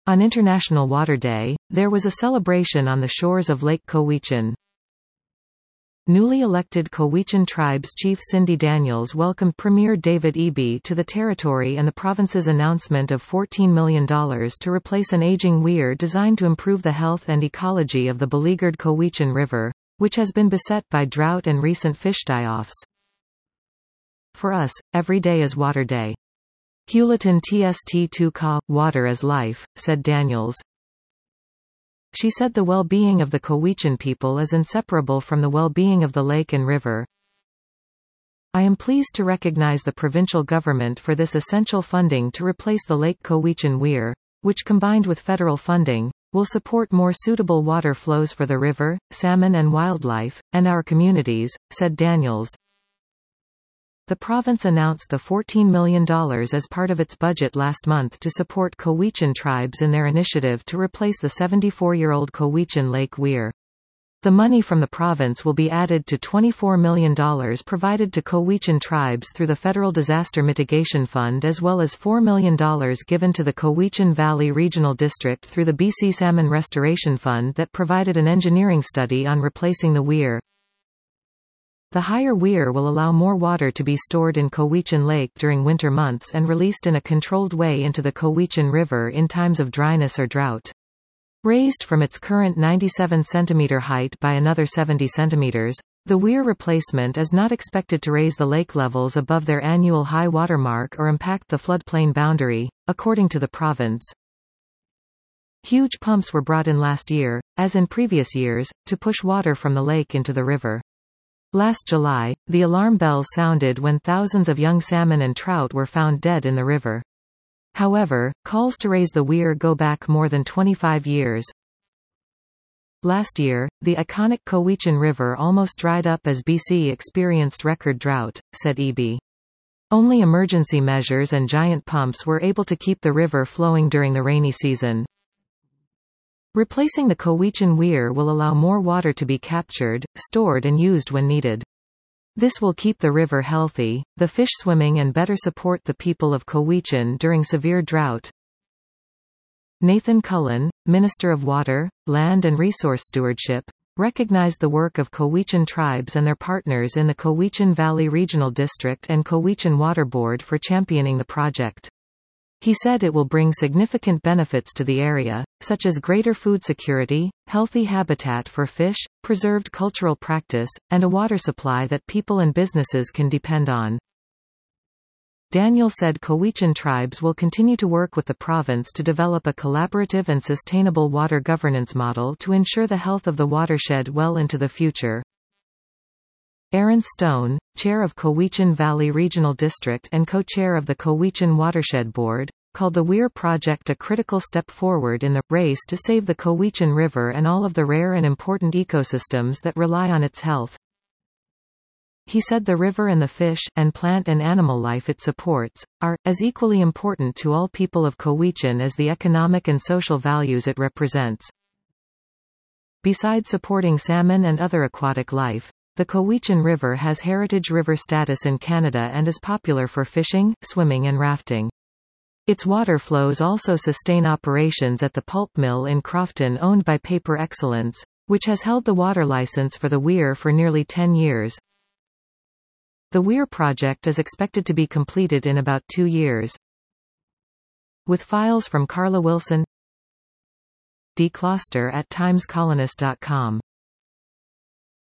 On International Water Day, there was a celebration on the shores of Lake Cowichan. Newly elected Cowichan Tribes Chief Cindy Daniels welcomed Premier David Eby to the territory and the province's announcement of $14 million to replace an aging weir designed to improve the health and ecology of the beleaguered Cowichan River, which has been beset by drought and recent fish die-offs. For us, every day is Water Day. Hewleton TST2 Ka, water is life, said Daniels. She said the well-being of the Cowichan people is inseparable from the well-being of the lake and river. I am pleased to recognize the provincial government for this essential funding to replace the Lake Cowichan weir, which combined with federal funding, will support more suitable water flows for the river, salmon and wildlife, and our communities, said Daniels. The province announced the $14 million as part of its budget last month to support Cowichan tribes in their initiative to replace the 74-year-old Cowichan Lake Weir. The money from the province will be added to $24 million provided to Cowichan tribes through the Federal Disaster Mitigation Fund, as well as $4 million given to the Cowichan Valley Regional District through the BC Salmon Restoration Fund that provided an engineering study on replacing the weir. The higher weir will allow more water to be stored in Cowichan Lake during winter months and released in a controlled way into the Cowichan River in times of dryness or drought. Raised from its current 97 cm height by another 70 cm, the weir replacement is not expected to raise the lake levels above their annual high water mark or impact the floodplain boundary, according to the province. Huge pumps were brought in last year, as in previous years, to push water from the lake into the river. Last July, the alarm bells sounded when thousands of young salmon and trout were found dead in the river. However, calls to raise the weir go back more than 25 years. Last year, the iconic Cowichan River almost dried up as BC experienced record drought, said Eby. Only emergency measures and giant pumps were able to keep the river flowing during the rainy season. Replacing the Cowichan weir will allow more water to be captured, stored and used when needed. This will keep the river healthy, the fish swimming and better support the people of Cowichan during severe drought. Nathan Cullen, Minister of Water, Land and Resource Stewardship, recognized the work of Cowichan tribes and their partners in the Cowichan Valley Regional District and Cowichan Water Board for championing the project. He said it will bring significant benefits to the area, such as greater food security, healthy habitat for fish, preserved cultural practice, and a water supply that people and businesses can depend on. Daniel said Cowichan tribes will continue to work with the province to develop a collaborative and sustainable water governance model to ensure the health of the watershed well into the future. Aaron Stone, chair of Cowichan Valley Regional District and co-chair of the Cowichan Watershed Board, called the Weir project a critical step forward in the race to save the Cowichan River and all of the rare and important ecosystems that rely on its health. He said the river and the fish, and plant and animal life it supports, are, as equally important to all people of Cowichan as the economic and social values it represents. Besides supporting salmon and other aquatic life, the Cowichan River has heritage river status in Canada and is popular for fishing, swimming and rafting. Its water flows also sustain operations at the pulp mill in Crofton owned by Paper Excellence, which has held the water license for the weir for nearly 10 years. The weir project is expected to be completed in about 2 years. With files from Carla Wilson, D. Closter at timescolonist.com.